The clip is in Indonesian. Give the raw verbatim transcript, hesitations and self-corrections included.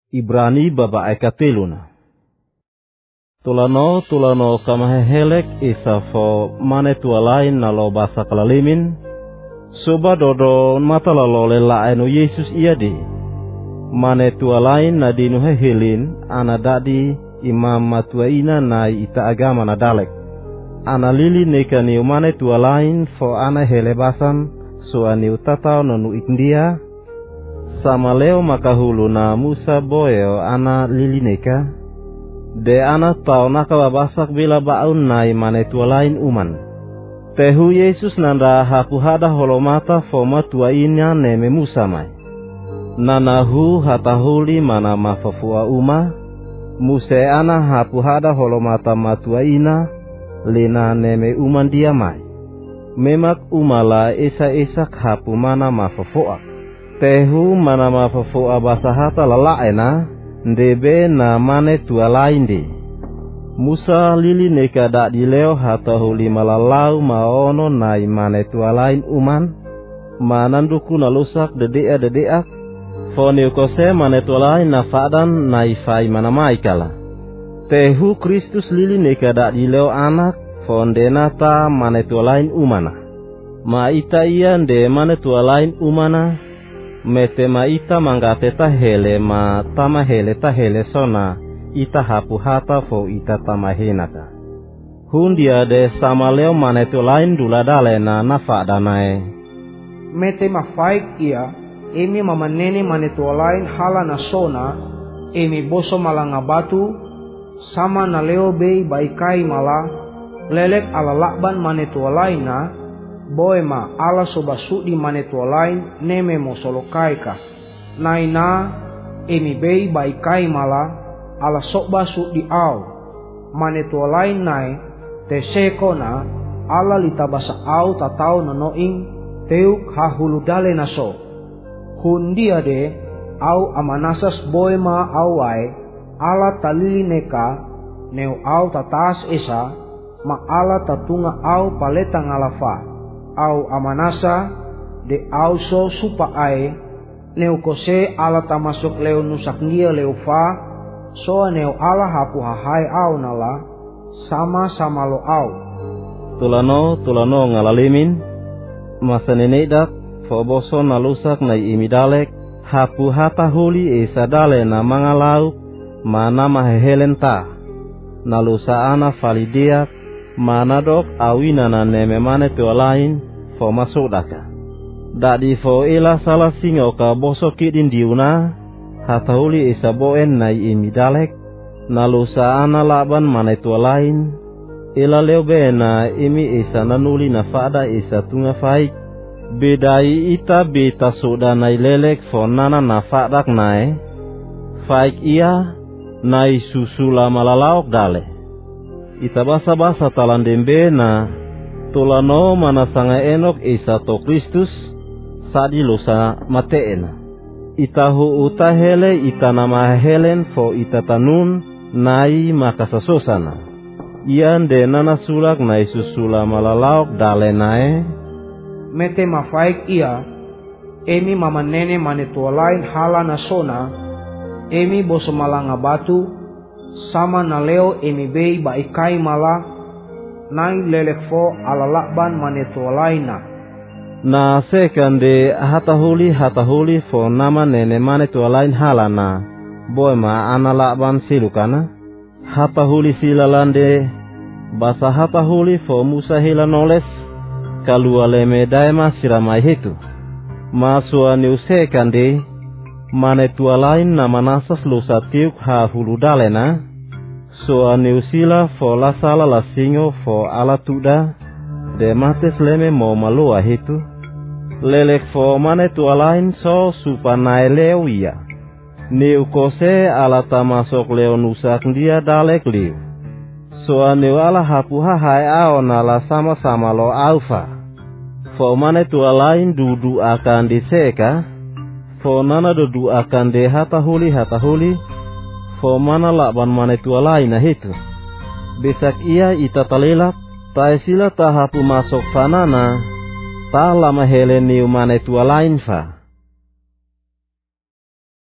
Ibrani baba ekateluna. Tulano tulano kamahehelek isa fo mane tua lain nalo basa kalalimin. Soba dodo mata lalole laeno Yesus iya di. Mane tua lain na dinu hehelin ana dadi imam matua ina na ita agama na dalek. Ana lili neka ni mane tua lain fo ana helebasan so ani utatao nonu ikndia. Sama leo makahulu na Musa boyo ana lili neka. De ana tau nakababasak bila baun nai mane tua lain uman. Tehu Yesus nanda hapu hada holomata foma tua inya neme Musa mai. Nanahu hatahuli mana mafafua uma. Muse ana hapu hada holomata matua ina. Lina neme uman dia mai. Memak umala esa esak hapu mana mafafua. Tehu mana mafafua basahata lalaena. Ndebe na mane tua lain di. Musa lili neka dak di leo hatahuli malalau maono nai mane tua lain uman. Mananduku nalusak dedea dedeak. Fonio kose mane tua lain nafadan nai fai mana maikala. Tehu Kristus lili neka dak di leo anak. Fondenata mane tua lain umana. Ma ita iya nde mane tua lain umana. Mete ma ita manggate tahele ma tamahele tahele sona ita hapu hata fo ita tamahenaka. Hundia de sama leo manetu lain dula dale na nafa danae. Mete ma faik ia emi mamanene manetu lain hala na sona emi boso malanga batu sama na leo bei baikai mala lelek ala lakban manetu lain na. Boema ala sobasu di mane tua lain neme mosolokai ka. Naina emi bei baikai mala ala sobasu di au. Mane tua lain nai te sekona ala litabasa au tatau nonoing teuk hahulu dale naso. Hundia de au amanasas boema au ai ala talili neka neu au tatas esa ma ala tatunga au paleta ngalafa. Au amanasa de au so supa ai neu kose ala tamasuk leo nusak ndia leo fa so neu ala hapu hahai au nala sama sama lo au. Tulano tulano ngalalimin masa nenedak foboso nalusak na imidalek hapu hata huli esa dale na mangalau mana mahehelen ta nalusa ana falidiak manadok awina na neme mane tua lain fo masuk daka. Dadi fo ela salah singo ka bosoki din diuna hatahuli isa boen nai imidalek nalusa ana laban mane tua lain ela leo bena imi isa nanuli na fada isa tunga faik bedai ita beta soda nai lelek fo nana na fadak nai faik ia nai susula malalaok dale. Ita basa-basa talandembe na tulano mana sanga enok isa to Kristus sadi losa mateena. Ita hu utahele ita nama helen fo ita tanun nai makasasosana. Ian de nana sulak nai susula malalaok dale nae. Mete mafaik ia emi mama nene manetua lain hala nasona emi boso malanga batu sama na leo emi bei baikai mala nai lelek fo ala lakban manetua laina. Na sekande hatahuli hatahuli fo nama nene manetua lain halana boema ana lakban silukana. Hatahuli silalande basa hatahuli fo Musa hila noles kalua leme daema siramai hitu. Masua niu sekande manetua lain na manasas lusa tiuk ha hulu dalena. So aniusila fo la sala la singo fo ala tuda de mates leme mo malua hitu. Lelek fo manetua lain so supa nae leo iya. Niu kose ala tamasok leo nusak dia dalek liu. So aniu ala hapu hahai ao nala sama-sama lo alfa. Fo manetua lain dudu akan diseka. Fo nana dudu akan de hatahuli hatahuli. Fo mana lakban manetua lain na hitu. Besak ia ita talelak. Tai sila tahapu masok fanana. Ta lama hele niu manetua lain fa.